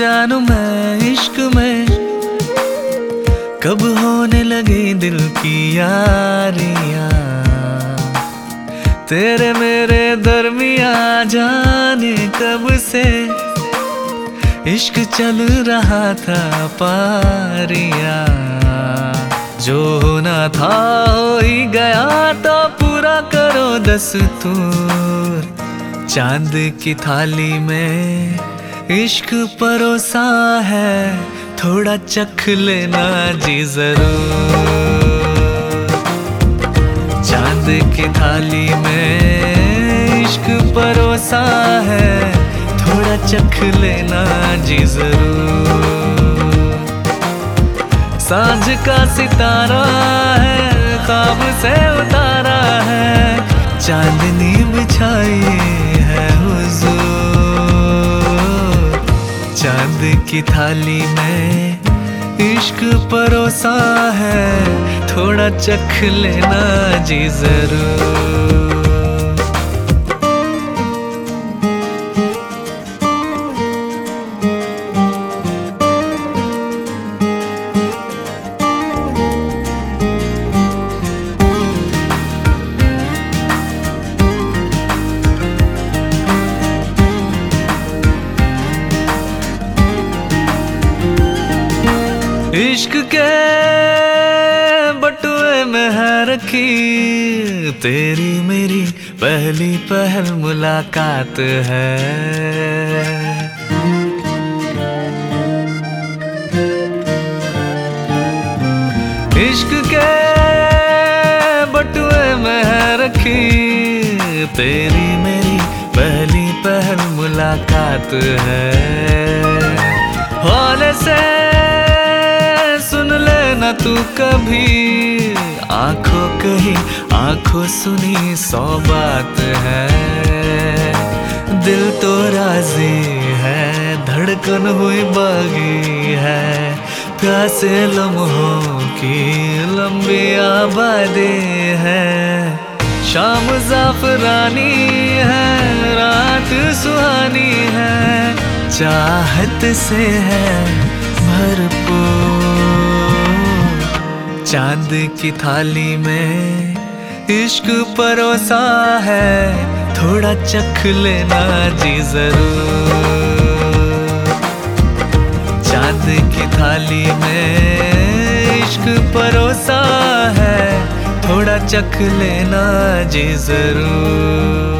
जानू मैं इश्क में, कब होने लगी दिल की यारियां। तेरे मेरे दरमिया जाने कब से इश्क चल रहा था पारियां। जो होना था हो ही गया, तो पूरा करो दस्तूर। चांद की थाली में इश्क परोसा है, थोड़ा चख लेना जी जरूर। चांद की थाली में इश्क परोसा है, थोड़ा चख लेना जी जरूर। सांझ का सितारा है, ख्वाब से उतारा है, चांदनी बिछाई है हुजूर। चांद की थाली में इश्क परोसा है, थोड़ा चख लेना जी जरूर। इश्क के बटुए में है रखी तेरी मेरी पहली पहल मुलाकात है। इश्क के बटुए में है रखी तेरी मेरी पहली पहल मुलाकात है। हौले से सुन लेना तू कभी, आंखों कही आंखों सुनी 100 बात है। दिल तो राजी है, धड़कन हुई बागी है, प्यासे लम्हों की लंबी आबादी है। शाम जाफरानी है, रात सुहानी है, चाहत से है भरपूर। चांद की थाली में इश्क परोसा है, थोड़ा चख लेना जी जरूर। चांद की थाली में इश्क परोसा है, थोड़ा चख लेना जी जरूर।